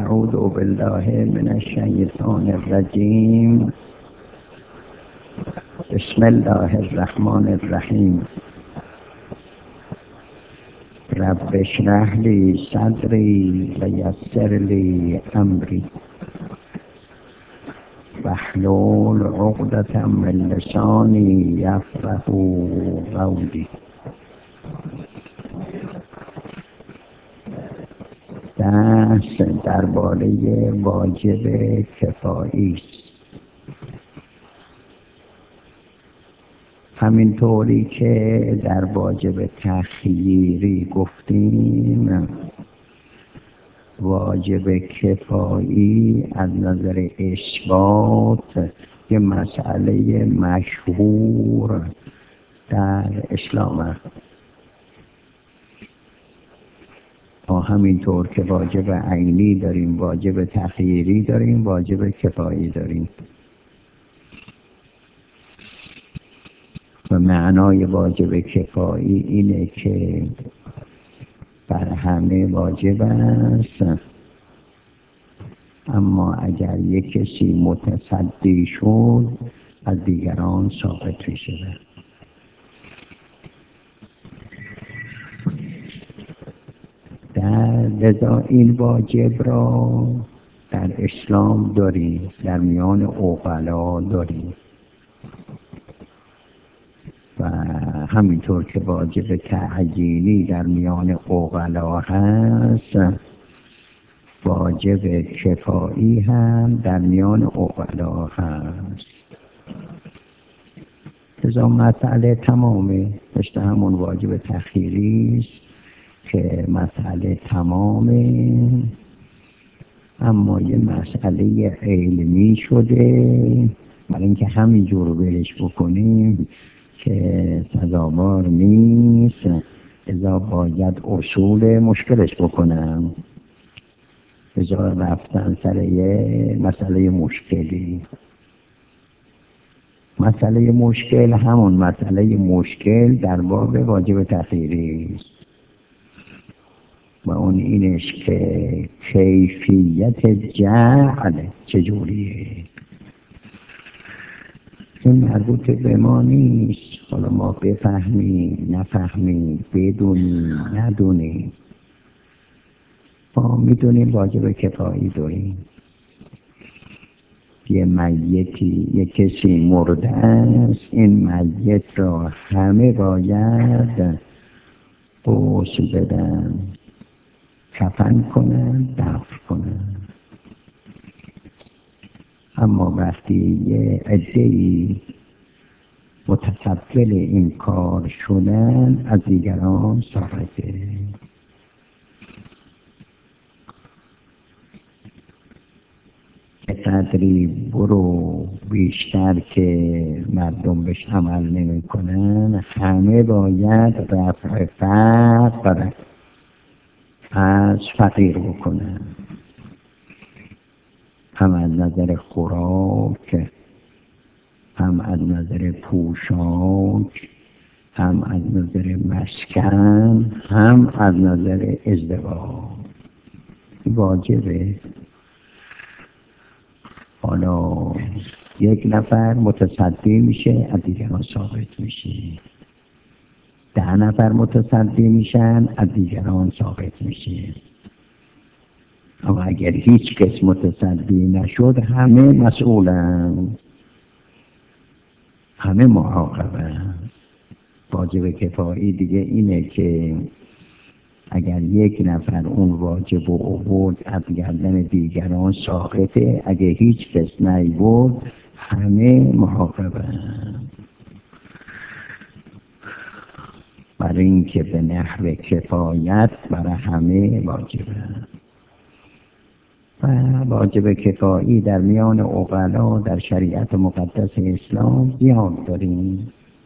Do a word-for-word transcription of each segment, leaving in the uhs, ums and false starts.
اعوذ بالله من الشیطان الرجیم. بسم الله الرحمن الرحیم. رب اشرح لی صدری و یسر لی امری واحلل عقدة من لسانی یفقهوا قولی. بحث درباره واجب کفایی است. همینطوری که در واجب تخییری گفتیم، واجب کفایی از نظر اثبات یه مسئله مشهور در اسلام است. ما همینطور که واجب عینی داریم، واجب تخییری داریم، واجب کفایی داریم. و معنای واجب کفایی اینه که بر همه واجب است، اما اگر یک کسی متصدی شد از دیگران ساقط میشه. در لذا این واجب را در اسلام داریم، در میان عقلا داریم. و همینطور که واجب تعیینی در میان عقلا هست، واجب کفایی هم در میان عقلا هست. لذا مسئله تمامه، مثل همون واجب تخییری است که مسئله تمامه، اما یه مسئله علمی شده. برای اینکه همینجور ولش بکنیم که سزاوار نیست، لذا باید اصول مشکلش بکنم. لذا رفتن سر یه مسئله مشکلی. مسئله مشکل همون مسئله مشکل در باب واجب تخییری است، و اون اینش که کیفیت جعل چجوریه. این مربوط به ما نیست، حالا ما بفهمیم نفهمیم، بدونیم ندونیم. ما میدونیم واجب کفایی داریم. یه میتی، یه کسی مرده است، این میت را همه باید غسل بدن، کفن کنن، دفن کنن. اما وقتی یه عده‌ای متکفل این کار شدن، از دیگران ساقطه. قدری برو بیشتر که مردم بهش عمل نمی کنن، همه باید رفع فقر از فقیر بکنن، هم از نظر خوراک، هم از نظر پوشاک، هم از نظر مسکن، هم از نظر ازدواج. واجبه. حالا یک نفر متصدی میشه، از دیگران ثابت میشه. ده نفر متصدی میشن، از دیگران ثابت میشه. اما اگر هیچ کس متصدی نشد، همه مسئولن، همه معاقبن. واجب کفایی دیگه اینه که اگر یک نفر اون واجب و عبود از گردن دیگران ساقطه، اگر هیچ کس نیبود همه معاقبن. برای اینکه به نحو کفایت برای همه واجبه. و واجب کفایی در میان عقلا در شریعت مقدس اسلام زیاد داریم،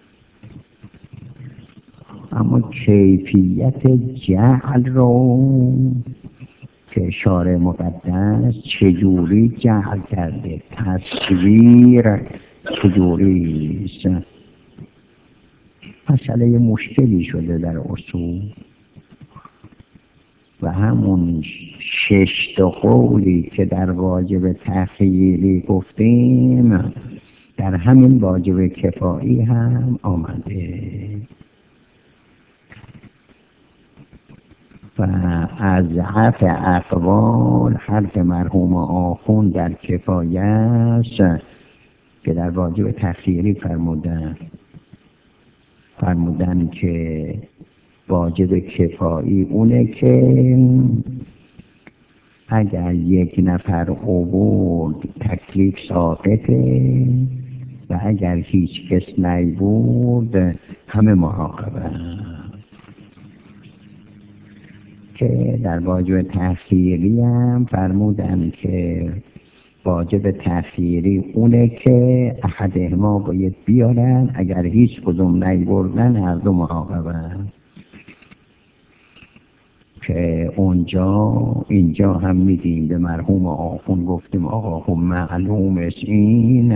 اما کیفیت جعل رو که شارع مقدس چجوری جعل کرده، تصویر چجوری است، مسئله مشکلی شده در اصول. و همون شش تا قولی که در واجب تخییری گفتیم در همین واجب کفایی هم آمده و از ضعف اقوال حرف مرحوم آخوند در کفایش که در واجب تخییری فرمودن فرمودن که واجب کفایی اونه که اگر یک نفر آورد تکلیف ساقطه و اگر هیچ کس نیورد همه مراقبه که در واجب تأخیری هم فرمودن که واجب تأخیری اونه که احدهما باید بیارن اگر هیچ کدوم نیوردن هر دو مراقبه که اونجا اینجا هم میدیم به مرحوم آخوند گفتیم آقا خب معلوم است این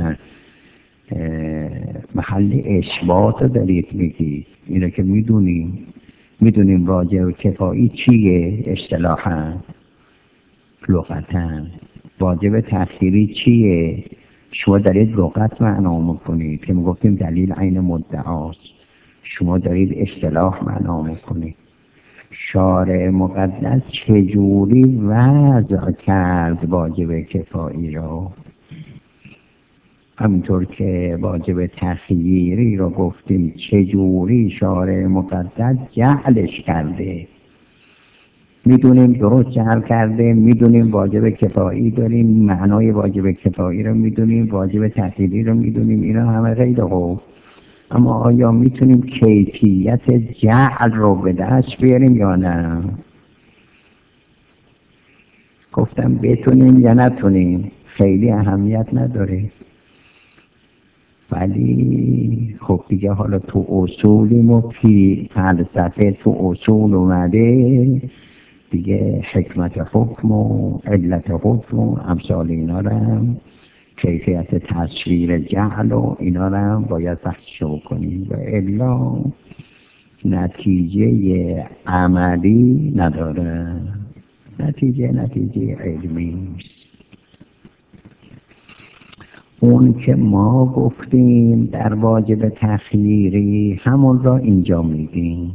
محل اثبات دارید میگید اینو که میدونیم میدونیم واجب کفایی چیه اصطلاحاً لغتاً واجب تأخیری چیه شما دارید لغت معنا میکنید که میگفتیم دلیل عین مدعاست شما دارید اصطلاح معنا میکنید شارع مقدس چجوری وضع کرد واجب کفایی رو همینطور که واجب تخییری رو گفتیم چجوری شارع مقدس جعلش کرده میدونیم درست جعل کرده میدونیم واجب کفایی داریم معنای واجب کفایی رو میدونیم واجب تخییری رو میدونیم اینا همه غیر خوب اما آیا میتونیم کیفیت جعل رو به دست بیاریم یا نه گفتم بتونیم یا نتونیم خیلی اهمیت نداره ولی خب دیگه حالا تو اصولیم و فی فلسفه تو اصول اومده دیگه حکمت حکم و علت حکم و امثال اینا رو هم کیفیت تصویر جعل و اینا رو هم باید بحث کنیم و الا نتیجه عملی نداره نتیجه نتیجه علمی اون که ما گفتیم در واجب تخییری همون را اینجا میگیم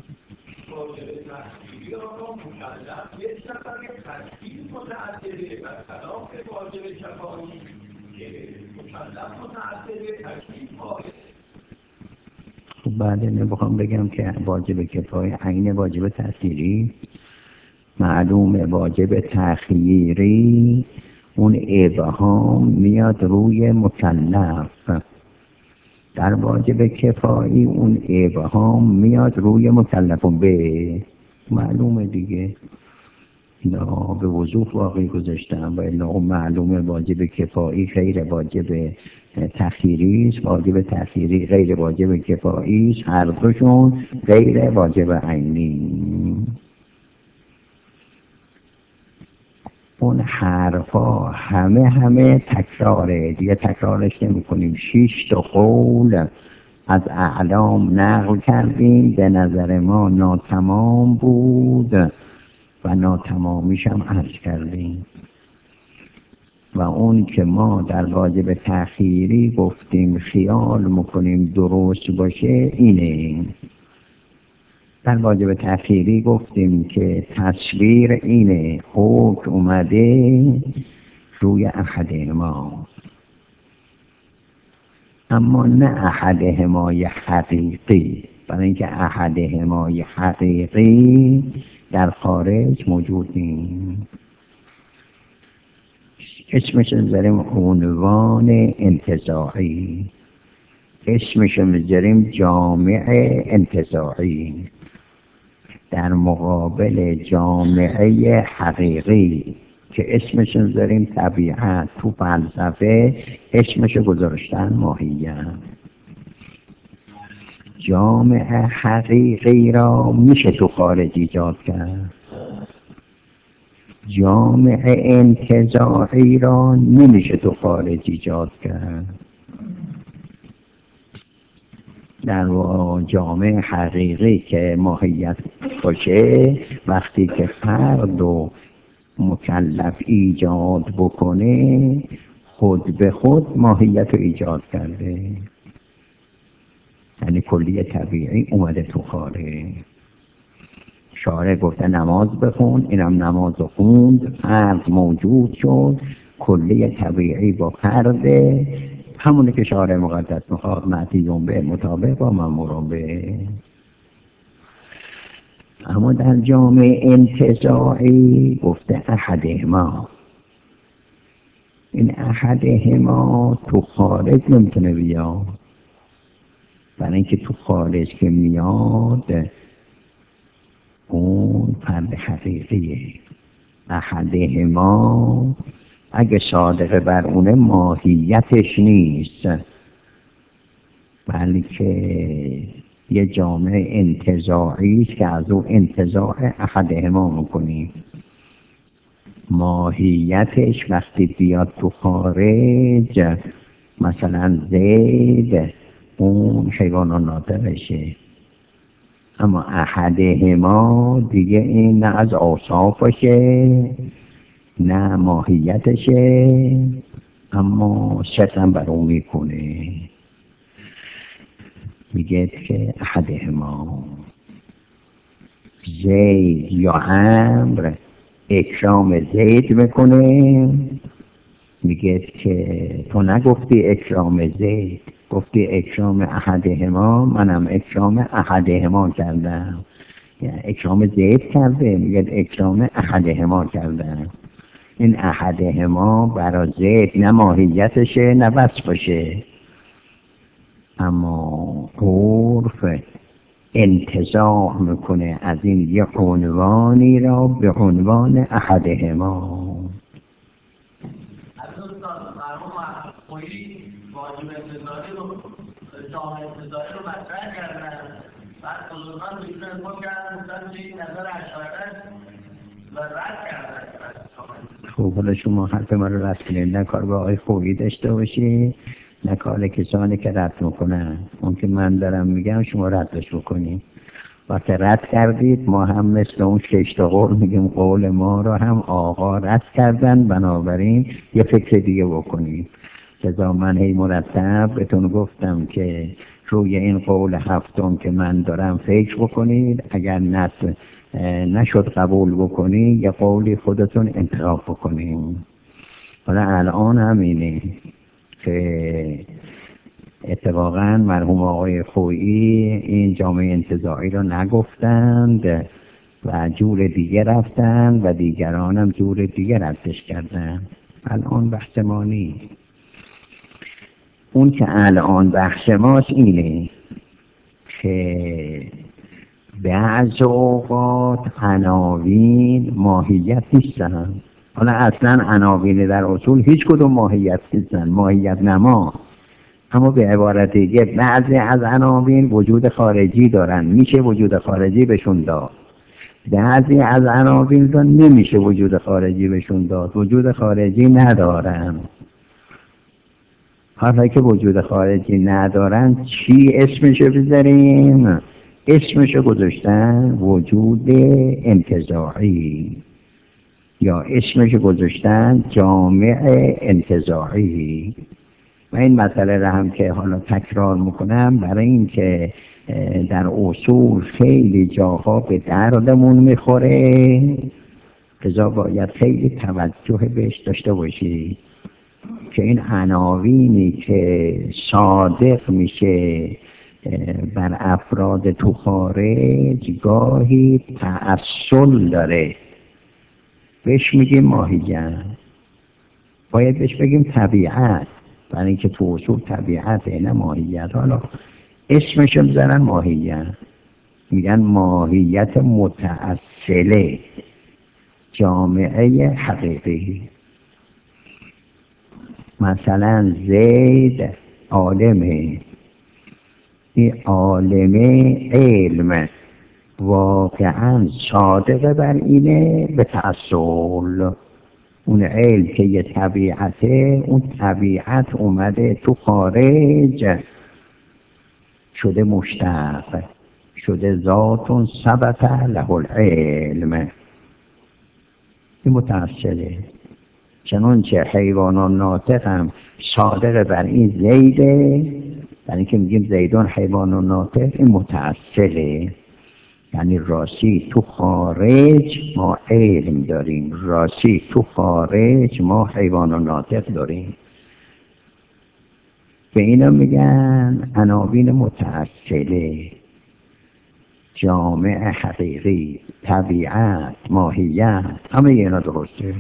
خب بعد نمیخوام بگم که واجب کفایی عین واجب تأخیری معلوم واجب تأخیری اون ابهام میاد روی مکلف در واجب کفایی اون ابهام میاد روی مکلف به معلومه دیگه اینا به وضوح واقعی گذاشتم و اینا معلومه واجب کفایی غیر واجب تأخیری است واجب تأخیری غیر واجب کفایی است هر دوشون غیر واجب عینی اون حرفا همه همه تکراره دیگه تکرارش نمی کنیم شش تا قول از اعلام نقل کردیم به نظر ما ناتمام بود و ناتمامیش هم عرض کردیم و اون که ما در واجب تأخیری گفتیم خیال میکنیم درست باشه اینه در واجب تأخیری گفتیم که تصویر اینه حکم اومده روی احدهما اما نه احدهمای حقیقی برای اینکه احدهمای حقیقی در خارج موجود نیست اسمش میذاریم عنوان انتزاعی اسمش میذاریم جامع انتزاعی در مقابل جامعه حقیقی که اسمش میذاریم طبیعت تو فلسفه اسمش گذاشتن ماهیت جامع حقیقی را میشه تو خارج ایجاد کرد جامع انتزاعی را نمیشه تو خارج ایجاد کرد در جامع حقیقی که ماهیت باشه وقتی که فرد و مکلف ایجاد بکنه خود به خود ماهیت رو ایجاد کرده. یعنی کلیه طبیعی اومده تو کاره. شارع گفته نماز بخون، اینم نماز رو خوند، فرض موجود شد، کلیه طبیعی با فرده همونه که شارع مقدس میخواد، معتیون به مطابق با مأمورون به. اما در جامعه انتزاعی گفته احدهما، این احدهما تو خارج نمیتونه بیاد، برای اینکه تو خارج که میاد اون فرد حقیقیه. احدهما اگه صادقه بر اونه ماهیتش نیست، بلکه یه جامعه انتزاعی است که از اون انتزاع احدهما میکنیم. ماهیتش وقتی بیاد تو خارج، مثلا زید اون حیوان ناطقشه، اما احدهما دیگه این نه از اوصافشه نه ماهیتشه، اما شتم بر اون میکنه. میگه که احدهما زید یا امر اکرام زید میکنه. میگه که تو نگفتی اکرام زید، گفتی اکرام احدهما، منم اکرام احدهما کردم. یعنی اکرام زید کرده، میگه اکرام احدهما کردم. این احدهما برای زید نه ماهیتشه نه وصفشه، اما عرف انتزاع میکنه از این یه عنوانی را به عنوان احدهما. واجب انتظاری رو جامعه انتظاری رو مطرح کردن، بعد بزرگان بیشتر انتظار کردن بودن که این نظر اشاعره و رد کردن. خب حالا شما حرف ما رو رد کنید، نه کار با آقای خوبی داشته باشی نه کار کسانی که رد میکنن. اون که من دارم میگم شما ردش بکنید. وقتی رد کردید ما هم مثل اون شش تا قول میگیم قول ما رو هم آقا رد کردن، بنابراین یه فکر دیگه بکنید. لذا من هی مرتب بهتون گفتم که روی این قول هفتم که من دارم فکر بکنید، اگر نت نشد قبول بکنید یه قولی خودتون انتخاب بکنید. حالا الان همینه که اتفاقا مرحوم آقای خویی این جامعه انتزاعی رو نگفتند و جور دیگه رفتن و دیگران هم جور دیگه ردش کردن. الان بحث ما نیست. اون که الان بحث ماست اینه که بعض اوقات عناوین ماهیت نیستن. حالا اصلا عناوین در اصول هیچ کدوم ماهیت نیستن، ماهیت نما. اما به عبارت دیگه بعضی از عناوین وجود خارجی دارن، میشه وجود خارجی بهشون داد. بعضی از عناوین رو نمیشه وجود خارجی بهشون داد، وجود خارجی ندارن. حالا که وجود خارجی ندارن چی اسمشو بذاریم؟ اسمشو گذاشتن وجود انتزاعی یا اسمشو گذاشتن جامع انتزاعی. و این مسئله را هم که حالا تکرار میکنم برای اینکه در اصول خیلی جاها به دردمون میخوره، لذا باید خیلی توجه بهش داشته باشید که این عناوینی که صادق میشه بر افراد تو خارج گاهی تأصل داره. بهش میگیم ماهیت، باید بهش بگیم طبیعت، برای اینکه تو اصول طبیعت نه ماهیت. حالا اسمش میذارن ماهیت، میگن ماهیت متأصله جامعه حقیقی. مثلا زید عالمه، این عالمه علم واقعا صادقه بر اینه به تأصل. اون علم که یه طبیعته، اون طبیعت اومده تو خارج شده مشتق، شده ذاتون ثبت له العلم. این متأصله. چنانچه حیوان ناطق هم صادق بر این زیده، در اینکه میگیم زیدان حیوان ناطق، این متأصله. یعنی راستی تو خارج ما علم داریم، راستی تو خارج ما حیوان ناطق داریم. به اینا میگن عناوین متأصله: جامع، حقیقی، طبیعت، ماهیت، همه اینا درسته.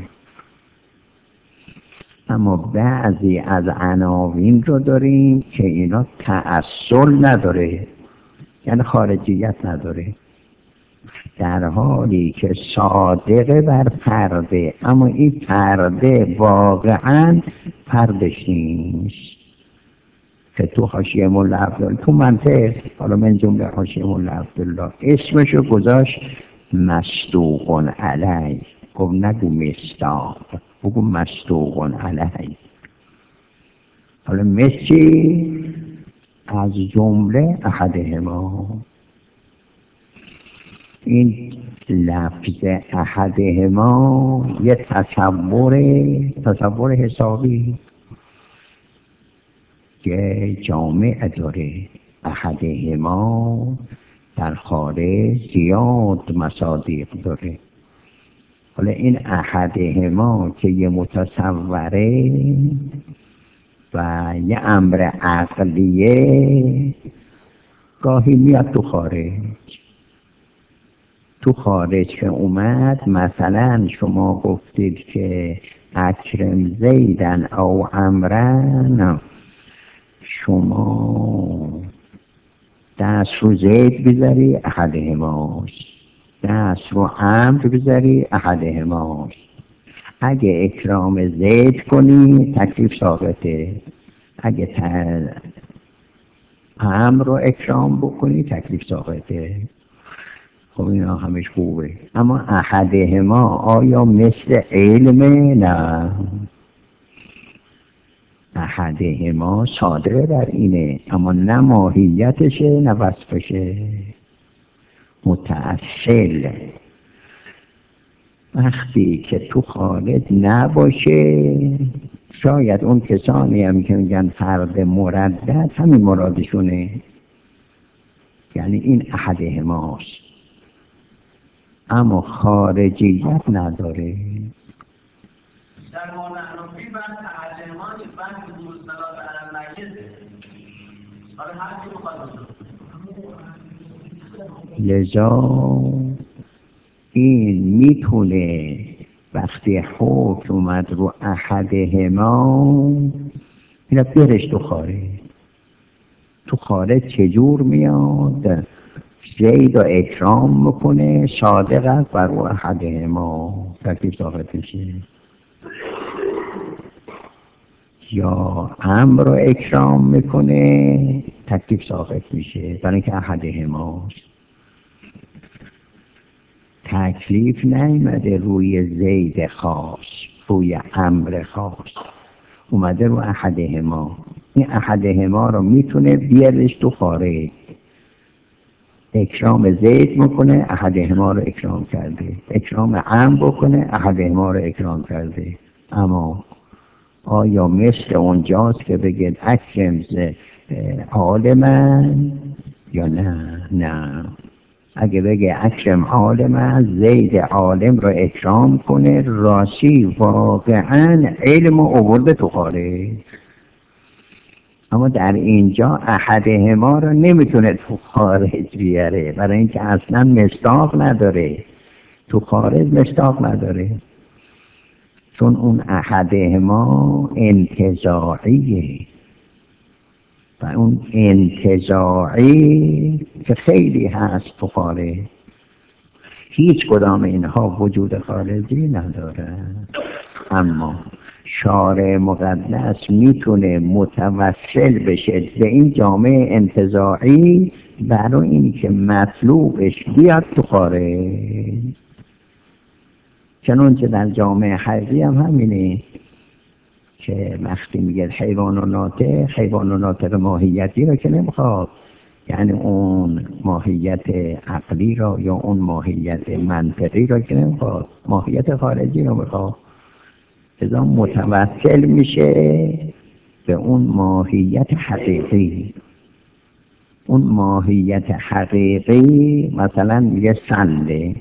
اما بعضی از عناوین رو داریم که اینا تأصل نداره، یعنی خارجیت نداره، در حالی که صادقه بر پرده، اما این پرده واقعا پردش نیست. که تو حاشیه مولا عبدالله، تو منطق، حالا من جمله حاشیه مولا عبدالله اسمشو گذاشت مصدوق علیه، گفت نگو مصداق، بگو مصدوق علیه. حالا مسی از جمله احدهما، این لفظ احدهما یه تصور تصور حسابی که جامع داره. احدهما در خارج زیاد مصادیق داره. حالا این احدهما که یه متصوره و یه امر عقلیه، گاهی میاد تو خارج. تو خارج که اومد، مثلا شما گفتید که اکرم زیدن او امرن، شما دست رو زید بذاری احدهماست، دست رو امر بذاری احدهماست. اگه اکرام زید کنی تکلیف ثابته، اگه امر رو اکرام بکنی تکلیف ثابته. خب اینا همش خوبه. اما احدهما آیا مثل علمه؟ نه، احدهما صادقه بر اینه، اما نه ماهیتشه نه وصفشه، متأصل. وقتی که تو خالد نباشه، شاید اون کسانی هم که میگن فرد مردد همین مرادشونه، یعنی این احدهماست اما خارجیت نداره. در معنی بحث احدهما نیست، بحث دوستدار به علمیته. حالا هر کی بخواد لذا این میتونه وقتی حکم اومد رو احدهما، اینا برش تو خارج. تو خارج چجور میاد؟ زید و اکرام میکنه، صادق است بر او احدهما، تکلیف ثابت میشه. یا امر رو اکرام میکنه، تکلیف ثابت میشه، برای اینکه احدهماست. تکلیف نیامده روی زید خاص، روی امر خاص، اومده رو احدهما. این احدهما رو میتونه بیارش تو خارج. اکرام زید میکنه، احدهما رو اکرام کرده. اکرام امر بکنه، احدهما رو اکرام کرده. اما آیا مثل اونجاست که بگید اکرم عالمن یا نه؟ نه. اگه بگه اکرم عالمن، زید عالم رو اکرام کنه، راستی واقعا علم رو آورده تو خارج. اما در اینجا احدهما رو نمیتونه تو خارج بیاره، برای اینکه اصلا مصداق نداره، تو خارج مصداق نداره، چون اون احدهما انتزاعیه و اون انتزاعی که خیلی هست تو خارج، هیچ کدام اینها وجود خارجی نداره. اما شارع مقدس میتونه متوسل بشه به این جامعه انتزاعی برای اینکه مطلوبش بیاد تو خارج. چنانچه در جامعه حقیقی هم همینه که وقتی میگه حیوان و ناطق، حیوان و ناطق ماهیتی رو که نمیخواد، یعنی اون ماهیت عقلی را یا اون ماهیت منطقی را که نمیخواد، ماهیت خارجی رو میخواد. ازا متوسل میشه به اون ماهیت حقیقی. اون ماهیت حقیقی مثلا میگه سله،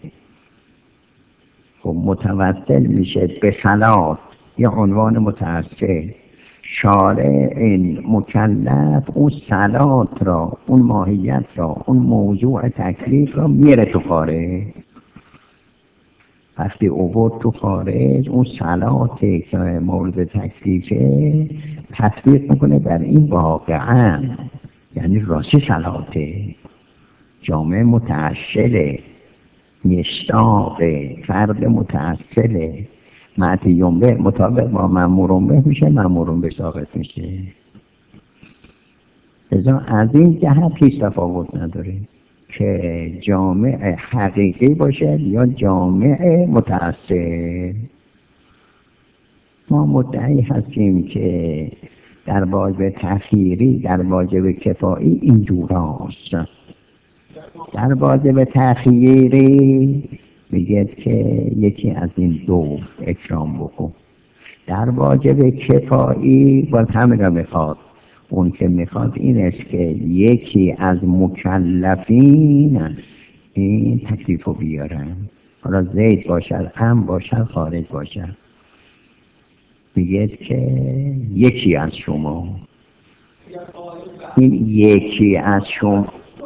خب متوسل میشه به صلات یا عنوان متأثر. شارع این مکلف اون صلات را، اون ماهیت را، اون موضوع تکلیف را میره تو خارج. وقتی اوورد تو خارج اون صلات که مورد تکلیفه تطبیق میکنه بر این واقعا، یعنی راستی صلاته جامعه متعشله، مشتاق فرد متعسله، معتیون به مطابق با مأمورون به میشه، مأمورون به ثابت میشه. ازا از این جهت هیچ تفاوت نداره که جامعه حقیقی باشه یا جامعه متعسل. ما مدعی هستیم که در واجب تأخیری، در واجب کفایی اینجور هست. در واجب تأخیری میگه که یکی از این دو اکرام بکن. در واجب کفایی باز همین را میخواد. اون که میخواد این است که یکی از مکلفین این تکلیف رو بیارن، حالا زید باشد، هم باشد، خارج باشد. میگه که یکی از شما، این یکی از شما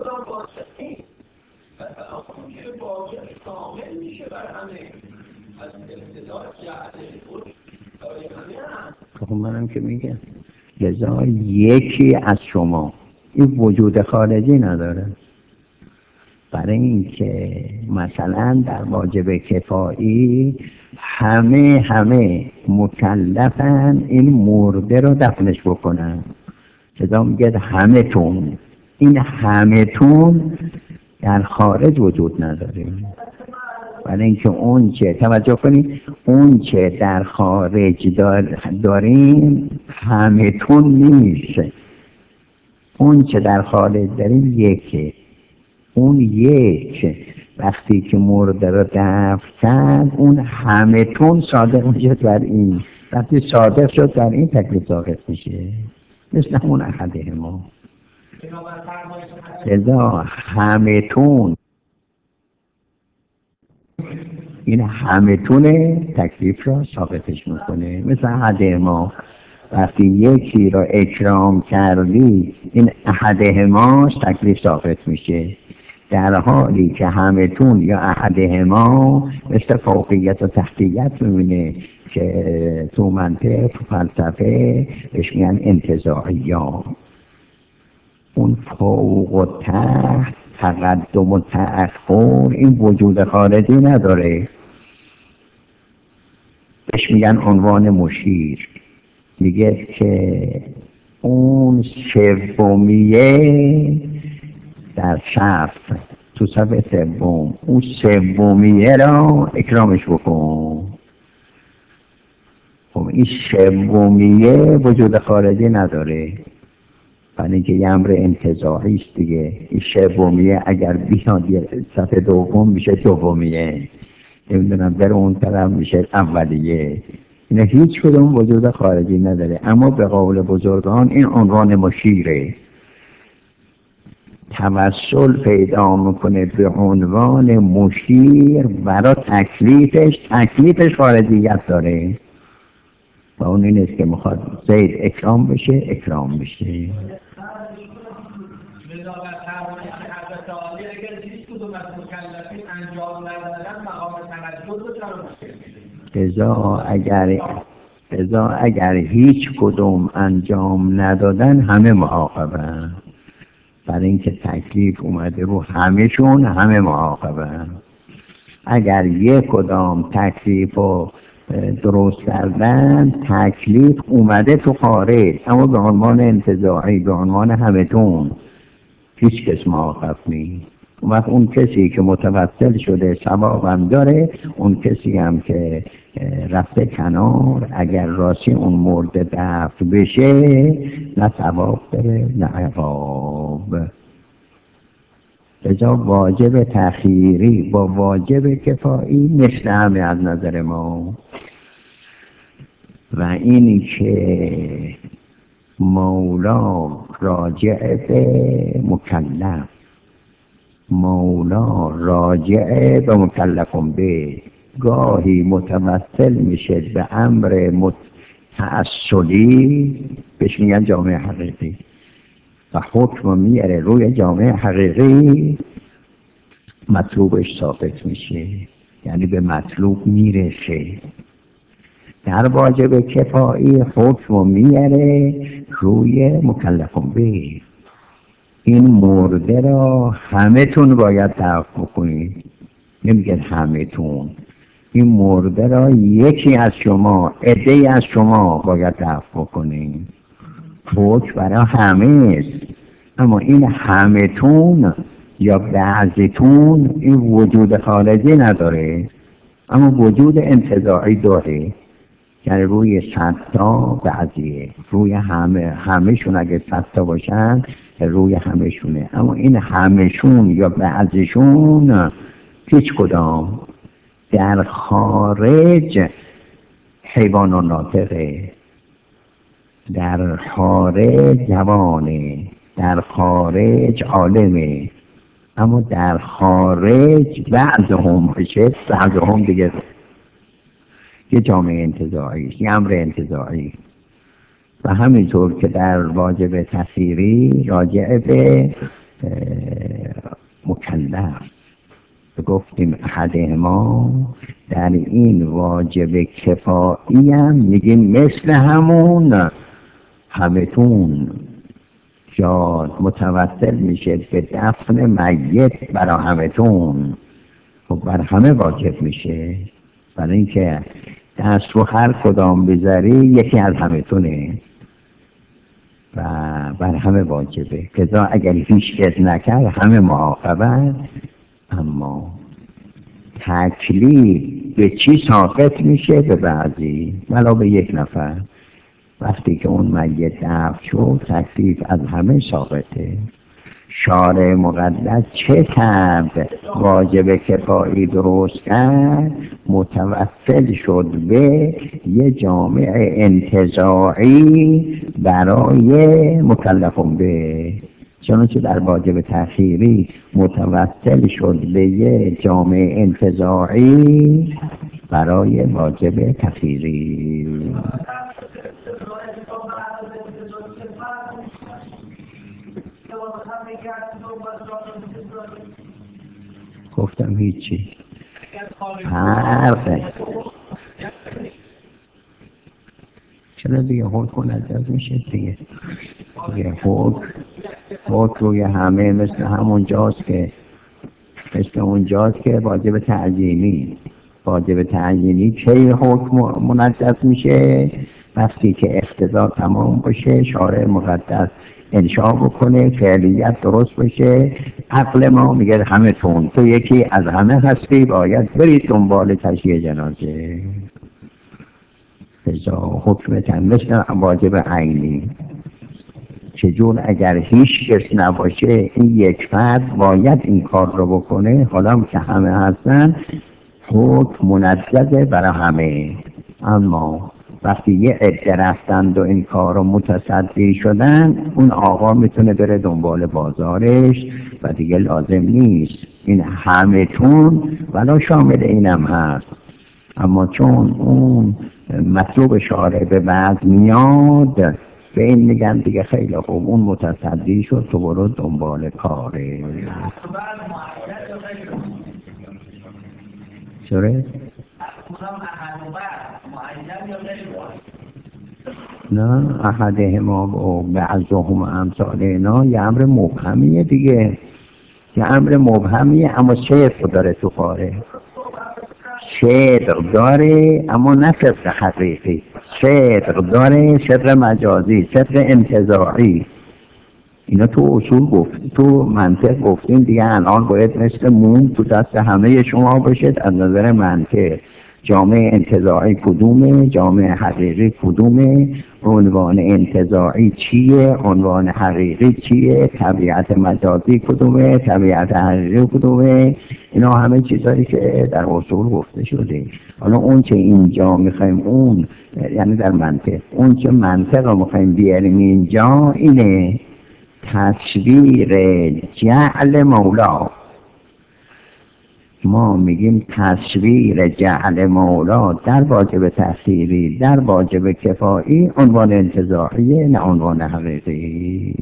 خب منم که میگم لذا یکی از شما این وجود خارجی نداره. برای اینکه مثلا در واجب کفایی همه همه مکلفن این مرده رو دفنش بکنن، لذا میگه همه تون. این همه تون در خارج وجود نداره. برای اینکه اون چه توجه کنید، اون چه در خارج دار داریم همه تون نیست. اون چه در خارج داریم یکه. اون یک وقتی که مرده رو دفن کرد اون همه تون صادق میشه در این. وقتی صادق شد در این تکلیف ساقط میشه، مثل همون احده ما. لذا همه تون، این همه تونه تکلیف را ثابتش میکنه. مثل احده ما وقتی یکی را اکرام کردی این احده ماش تکلیف ثابت میشه، در حالی که همه تون یا احده ما مثل فوقیت و تحتیت میمونه که تو منطق تو فلسفه بهش میگن انتزاعیات. اون فوق و تحت، تقدم و تأخر این وجود خارجی نداره. بهش میگن عنوان مشیر. میگه که اون سومیه در صف، تو صف سوم، اون سومیه را اکرامش بکن. خب این سومیه وجود خارجی نداره، برای اینکه یه امر انتزاعی است دیگه. این سومیه اگر بیاد یه صف دوم میشه دومیه، نمیدونم در اون طرف میشه اولیه. اینا هیچ کدوم وجود خارجی نداره، اما به قول بزرگان این عنوان مشیره. توسل پیدا میکنه به عنوان مشیر برای تکلیفش. تکلیفش خارجیت داره و اون این است که میخواد زید اکرام بشه، اکرام بشه. ازا اگر ازا اگر هیچ کدوم انجام ندادن همه معاقبن، برای اینکه تکلیف اومده رو همهشون، همه معاقبن. اگر یک کدام تکلیف رو درست کردن تکلیف اومده تو خارج، اما به عنوان انتزاعی، به عنوان همه‌تون هیچ کس معاقب نیست. اون وقت اون کسی که متوسل شده ثواب هم داره، اون کسی هم که رفته کنار اگر راستی اون مرده دفن بشه نه ثواب داره نه عقاب. لذا واجب تخییری با واجب کفایی مثل همه از نظر ما. و این که مولا راجع به مکلف، مولا راجع به مکلفون به، گاهی متوسل میشه به امر تعسلی، بهش میگن جامعه حقیقی، و حکم میاره روی جامعه حقیقی، مطلوبش ثابت میشه، یعنی به مطلوب میرسه. در واجب کفایی حکم میاره روی مکلفون به، این مرده را همه تون باید دفن بکنید. نمیگه همه تون، این مرده را یکی از شما، عده‌ای از شما باید دفن بکنید. حکم برای همه است، اما این همه تون یا بعضیتون این وجود خارجی نداره، اما وجود انتزاعی داره. یعنی روی صد تا بعضیه، روی همه همهشون اگه صد تا باشن روی همهشونه، اما این همهشون یا بعضیشون هیچ کدام در خارج حیوان و ناطقه، در خارج جوانه، در خارج عالمه، اما در خارج بعضهم بشه، بعضهم دیگه یه جامعه انتزاعی، یه امر انتزاعی. و همینطور که در واجب تخییری راجع به مکلف گفتیم احدهما، در این واجب کفایی هم میگیم مثل همون همتون، یا متوسل میشه به دفن میت برای همتون، خب بر همه واجب میشه، برای اینکه دست رو هر کدام بذاری یکی از همتونه و بر همه واجبه. کذا اگر هیچ کس نکرد همه معاقبت. اما تکلیف به چی ساقط میشه؟ به بعضی، ولی به یک نفر. وقتی که اون میت دفن شد تکلیف از همه ساقطه. شارع مقدس چه کرد؟ واجب کفایی درست کرد، متوسل شد به یه جامعه انتزاعی برای مکلفون به، چنانچه در واجب تخییری متوسل شد به یه جامعه انتزاعی برای واجب تخییری. گفتم هیچی فرقه. چرا دیگه حکم نجاز میشه دیگه، دیگه حکم حکم روی همه مثل همون جاست که مثل اون جاست که واجب تعیینی، واجب تعیینی کی حکم منجز میشه؟ وقتی که اقتضا تمام باشه، شارع مقدس انشاء بکنه، فعلیت درست بشه، عقل ما میگه همه تون، تو یکی از همه هستی، باید برید دنبال تشییع جنازه. فضا حکم تن مثل واجب عینی، چجور اگر هیچ کس نباشه این یک فرد باید این کار رو بکنه، حالا که همه هستن حکم منجزه برای همه. اما وقتی یه عده رفتند و این کار رو متصدی شدن، اون آقا میتونه بره دنبال بازارش و دیگه لازم نیست این همه تون ولا شامل اینم هست. اما چون اون مطلوب شارع به بعد میاد، به این میگن دیگه خیلی خوب اون متصدی شد، تو برو دنبال کاره. چرا؟ نه احدهما و بعضهم امثال اینا یه امر مبهمیه دیگه، یه امر مبهمیه، اما صدق داره تو کاره، صدق داره اما نه صدق حقیقی، صدق داره، صدق مجازی، صدق انتزاعی. اینا تو اصول گفت، تو منطق گفتیم دیگه، الان باید مثل موم تو دست همه شما باشید از نظر منطق. جامعه انتزاعی کدومه، جامعه حقیقی کدومه، عنوان انتزاعی چیه، عنوان حقیقی چیه، طبیعت مجازی کدومه، طبیعت حقیقی کدومه. اینا همه چیزایی که در اصول گفته شده. حالا اون چه اینجا میخوایم اون، یعنی در منطق اون چه منطق رو میخوایم بیاریم اینجا اینه تصویر جعل مولا. ما میگیم تصویر جعل مولا در واجب تحصیلی، در واجب کفایی عنوان انتزاعی، نه عنوان حقیقی.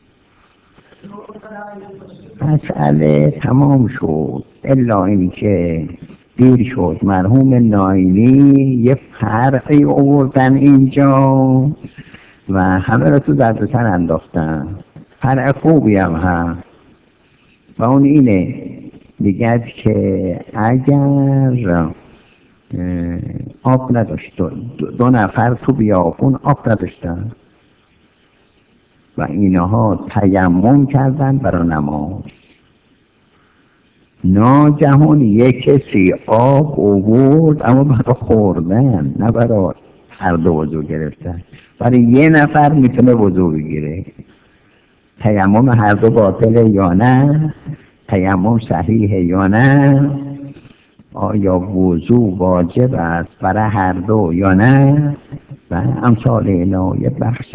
مسئله تمام شد، الا اینکه دیر شد. مرحوم ناینی یه فرقی آوردن اینجا و همه رو تو دردسر انداختن. فرق خوبی هم هست و اون اینه، میگه که اگر آب نداشت، دو, دو نفر تو بیابون آب نداشتن و اینها تیمم کردن برای نماز، ناگهان یک کسی آب آورد اما برای خوردن، نه برای هر دو وضو گرفتن. برای یه نفر میتونه وضو بگیره. تیمم هر دو باطله یا نه؟ تیمم صحیحه یا نه؟ آیا وضو واجب است برای هر دو یا نه؟ و امثال اینا یه بحث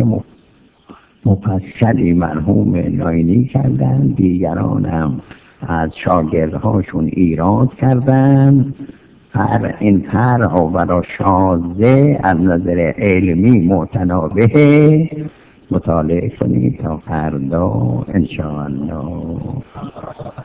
مفصلی مرحوم ناینی کردن، دیگران هم از شاگردهاشون ایراد کردن. هر این فرع و شاذه از نظر علمی متنابه. مطالعه کنید تا فردا انشاءالله.